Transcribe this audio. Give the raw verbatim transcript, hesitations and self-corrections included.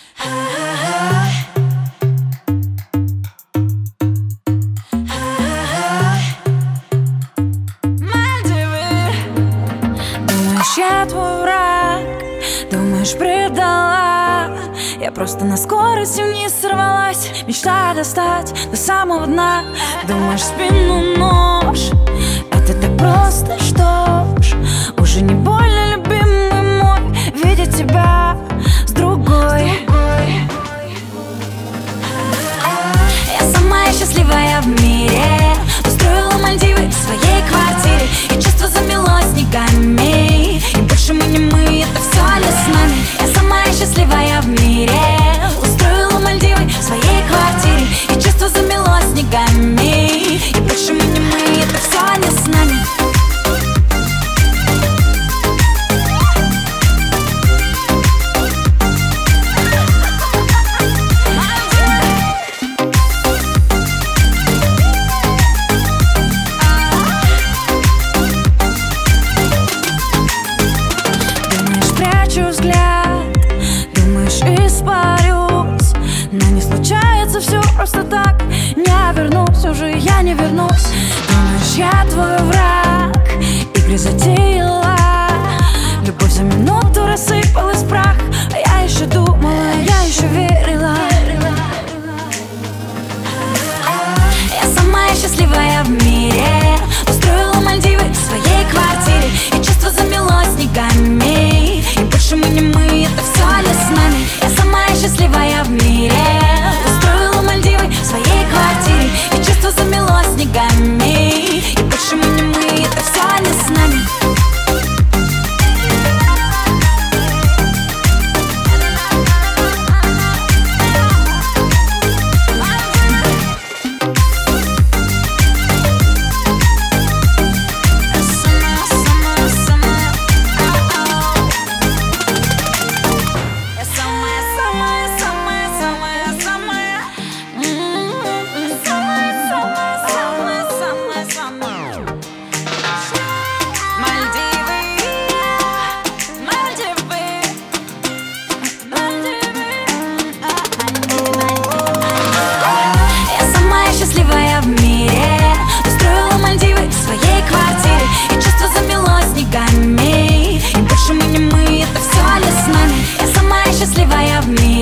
Думаешь, я твой враг, думаешь, предала. Я просто на скорости вниз сорвалась, мечтая достать до самого дна. Думаешь, в спину нож, это так просто, что ж, уже не больно, любимый мой, видеть тебя с другой. Я самая счастливая в мире, устроила Мальдивы в своей квартире, и чувство замело снегами, и больше мы не мы, это все не с нами. Я самая счастливая в мире, устроила Мальдивы в своей квартире, и чувство замело снегами, и больше мы не мы, это все не с нами. Думаешь, испарюсь, но не случается все просто так. Не вернусь, уже я не вернусь. Думаешь, я твой враг, игры затеяла, любовь за минуту рассыпалась в прах. А я еще думала, я еще верила. Я самая счастливая в мире, устроила Мальдивы в своей квартире, и чувство замело снегами, и больше мы не мы, это все не с нами. Я самая счастливая в мире, устроила Мальдивы в своей квартире, и чувство замело снегами, и больше мы не мы, это все не с нами. Счастливая в мире, устроила Мальдивы в своей квартире, и чувство замело снегами, и больше мы не мы, это все не с нами. Я самая счастливая в мире.